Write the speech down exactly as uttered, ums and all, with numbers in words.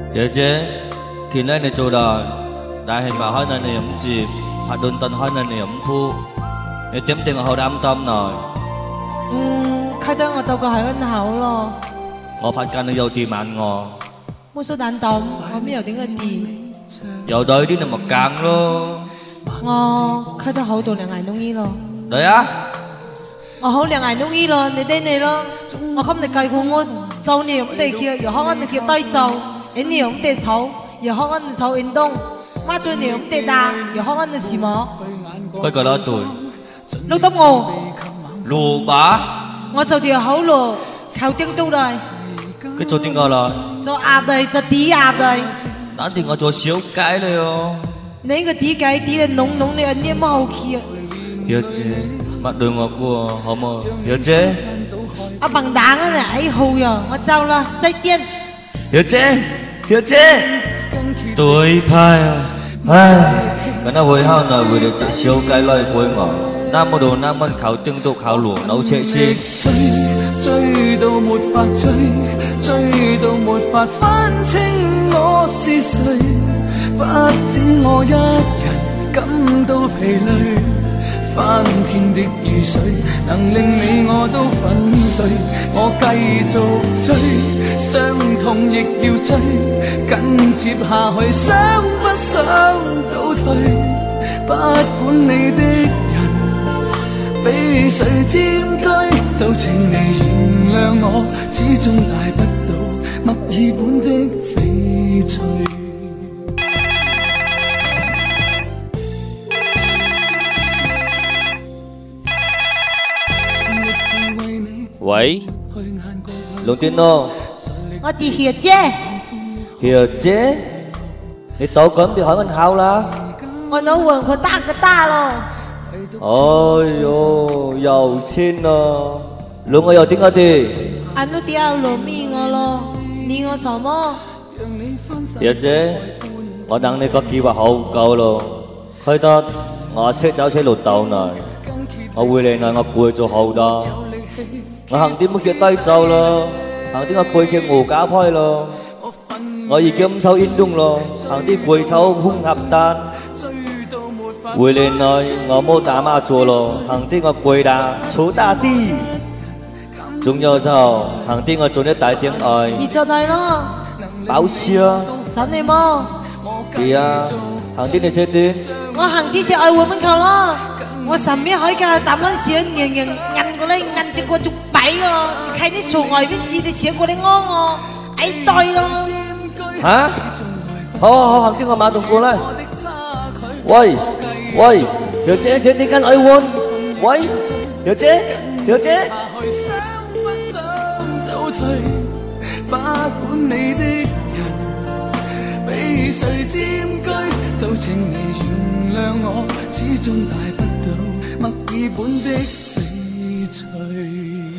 姐姐，見咧你做啦，但係mà hỏi nên你唔接，拍頓頓hỏi nên你唔鋪，你點定我好擔心來。 嗯，開得我到個係恩口咯。 我發覺你有啲問我， 冇數蛋凍，我邊有點個啲？ 有對啲你咪揀咯。 我開得好到兩眼中醫咯。 對啊。 我好兩眼中醫咯，你哋你咯，我今日計過我做你唔得去，又可能你去對做，你又唔得炒，又可能你炒運動，媽做你又唔得打，又可能你什麼？ 佢個攞對。 錄得我。 錄吧。 我做條好路，靠頂到嚟。 佢做點個來？ 做鴨嚟，做底鴨嚟。 等陣我做小雞嚟哦。 你個底雞底係濃濃嘅，你冇好氣啊！ 表姐。mặt đường ngọc của họ mà hiểu chứ à bằng đảng á này hù rồi我走啦再見 hiểu chứ hiểu chứ tôi phải ai cái nó hồi hao nào vừa được chạy siêu cái lời với ngỏ nam mô đồ nam mân khảo tương tục khảo lùa nấu chạy xin 追到沒法追，追到沒法分清我是誰，不止我一人感到疲累。翻天的雨水能令你我都粉碎，我繼續追，傷痛亦要追，緊接下去想不想倒退，不管你的人被誰佔據，都請你原諒我，始終帶不到墨爾本的翡翠。 喂，龍天咯， 我係曉姐。 曉姐，你到咁就hỏi anh Hào啦。 我能問佢大個大咯。 哎呦，有錢咯，兩個有點嗰啲。 anh都掉落面我咯，你我什麼？ 曉姐，我等你個計劃好夠咯，佢得我識走車路到嚟，我會嚟嚟我攰做好多。我行啲乜嘢低走咯，行啲我攰嘅鵝架開咯，我而家唔抽煙東咯，行啲攰抽空合單，回嚟內我冇打麻雀咯，行啲我攰打草大啲，仲有就行啲我做啲大點愛。 你就嚟咯， 包事啊！ 真係麼？ 係啊，行啲你車啲。 我行啲是愛換乜球咯，我上面可以叫打蚊時人人摁過嚟摁住個竹擺咯，你睇啲從外邊字你寫過嚟安我，哎對咯。 嚇？好好好，行啲我馬同過嚟。喂喂，小姐姐點解愛換？喂，小姐小姐。 不管你的人被誰佔據，都請你原諒我，始終帶不到墨爾本的翡翠。